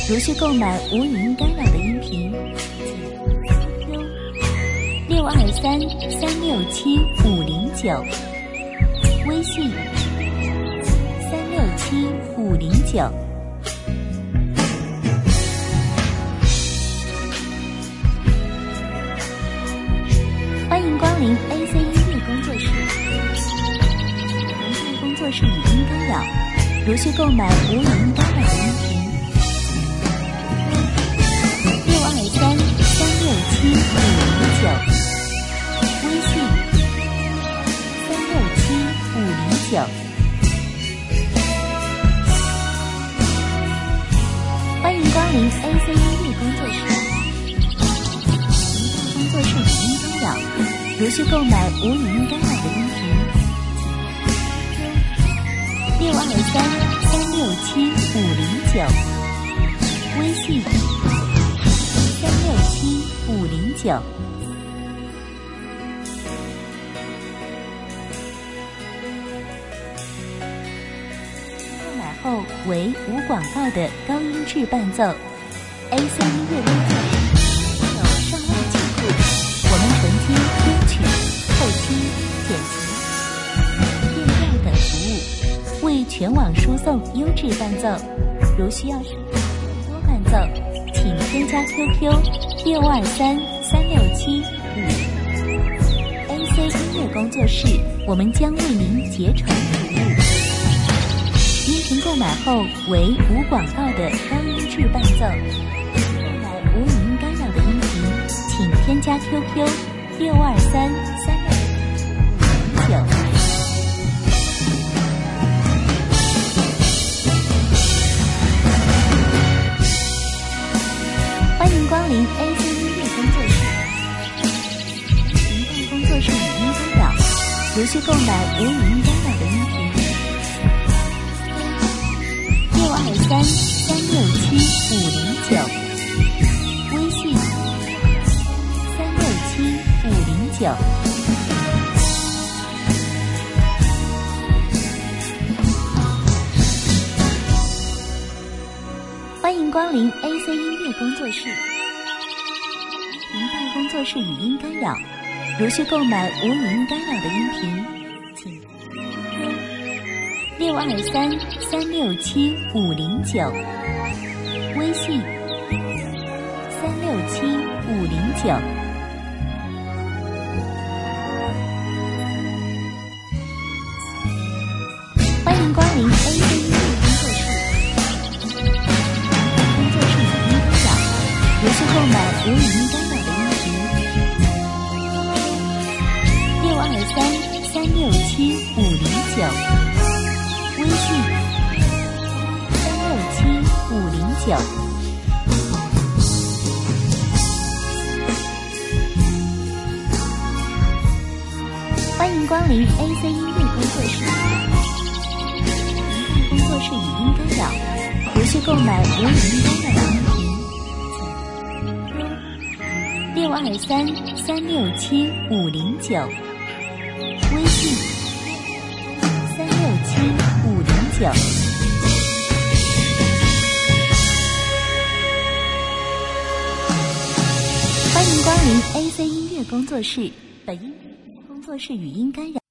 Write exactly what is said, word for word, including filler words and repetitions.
如需购买无语音干扰的音频，请 Q Q 六二三三六七五零九，微信三六七五零九。欢迎光临 A C 音乐工作室，文字工作室语音干扰。如需购买无语音干扰的音频，六二三三六七五零九，微信三六七五零九。欢迎光临 A C 音乐工作室，文字工作室语音干扰。如需购买无语音干扰的音频，六二三三六七五零九，微信三六七五零九。购买后为无广告的高音质伴奏 ，A C 音乐工作室有上万曲库，我们纯听编曲、后期、剪辑、变调等服务。为全网输送优质伴奏，如需要更多伴奏，请添加 Q Q 六二三三六七五 A C 音乐工作室，我们将为您竭诚服务。音频购买后为无广告的高音质伴奏，购买无语音干扰的音频，请添加 Q Q 六二三三六七五零九。欢迎光临 A C 音乐工作室，频道工作室语音干扰。如需购买无语音干扰的音频，六二三三六七五零九，微信三六七五零九。欢迎光临 A C 音乐工作室，频道工作室语音干扰。如需购买无语音干扰的音频，请 Q Q 六二三三六七五零九，微信三六七五零九。欢迎光临 A C 音乐工作室。如需购买无语音干扰的音频，六二三三六七五零九，微信三六七五零九。欢迎光临 A C 音乐工作室，频道工作室语音干扰。如需购买无语音干扰的音频，六二三三六七五零九，微信三六七五零九。欢迎光临 A C 音乐工作室，本音工作室语音干扰。